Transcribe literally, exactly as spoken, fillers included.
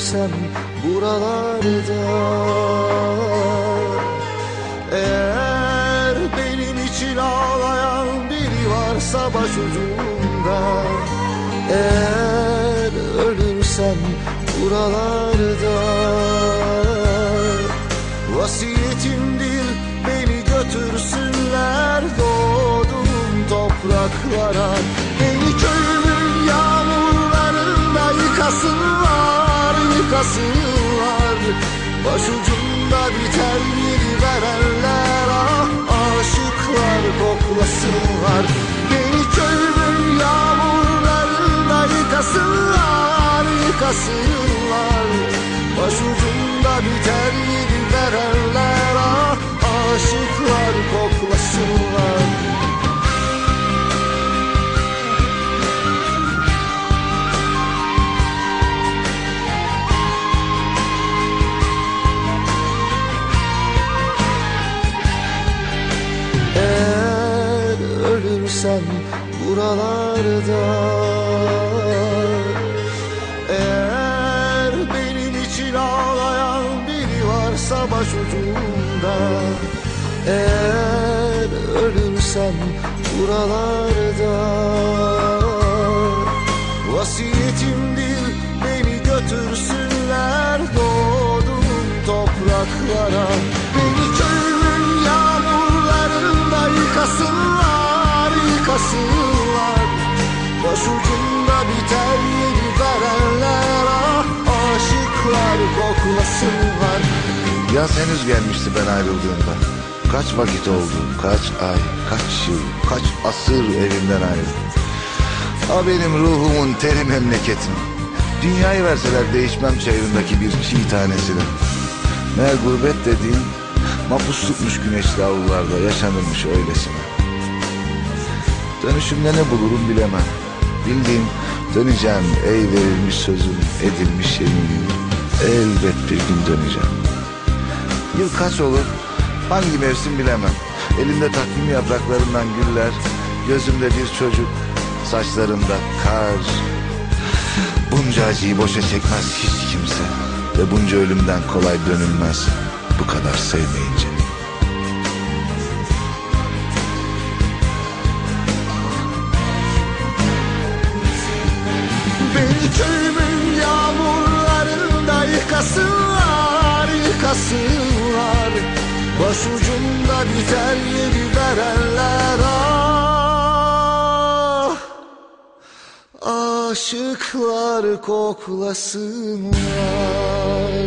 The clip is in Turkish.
ölürsem buralarda, eğer benim için ağlayan biri varsa başucumda, eğer ölürsem buralarda, vasiyetimdir beni götürsünler doğduğum topraklara. Beni köyümün yağmurlarında yıkasınlar, yıkasınlar. Başucumda biter yeri verenler, ah aşıklar koklasınlar. Beni köyümün yağmurlarında yıkasınlar, yıkasınlar. Başucumda biter yeri verenler, ah aşıklar koklasınlar. Eğer ölürsem buralarda, eğer benim için ağlayan biri varsa başucumda, eğer ölürsem buralarda, vasiyetimdir beni götürsünler doğduğum topraklara. Beni köyümün yağmurlarında yıkasınlar, yıkasınlar. Başucumda biter yeri verenler, ah aşıklar koklasınlar. Yaz henüz gelmişti ben ayrıldığımda. Kaç vakit oldu, kaç ay, kaç yıl, kaç asır evimden ayrıldım. Ha benim ruhumun teri memleketim. Dünyayı verseler değişmem çayırındaki bir çiğ tanesine. Meğer gurbet dediğin mapus tutmuş güneşli avlularda yaşanırmış öylesine. Dönüşümde ne bulurum bilemem. Bildiğim döneceğim, ey verilmiş sözüm, edilmiş yeminim. Elbet bir gün döneceğim. Yıl kaç olur, hangi mevsim bilemem. Elimde takvim yapraklarından güller, gözümde bir çocuk, saçlarımda kar. Bunca acıyı boşa çekmez hiç kimse ve bunca ölümden kolay dönülmez bu kadar sevmeyince. Beni köyümün yağmurlarında yıkasınlar, yıkasınlar. Başucumda biter yeri verenler, ah aşıklar koklasınlar.